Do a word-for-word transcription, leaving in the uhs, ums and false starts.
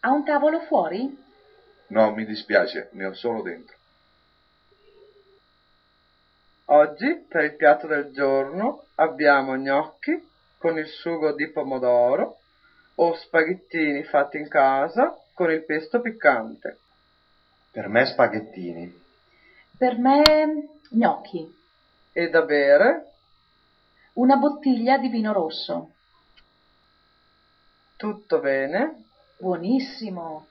Ha un tavolo fuori? No, mi dispiace, ne ho solo dentro. Oggi, per il piatto del giorno, abbiamo gnocchi con il sugo di pomodoro o spaghettini fatti in casa con il pesto piccante. Per me spaghettini. Per me gnocchi. E da bere? Una bottiglia di vino rosso. Tutto bene? Buonissimo.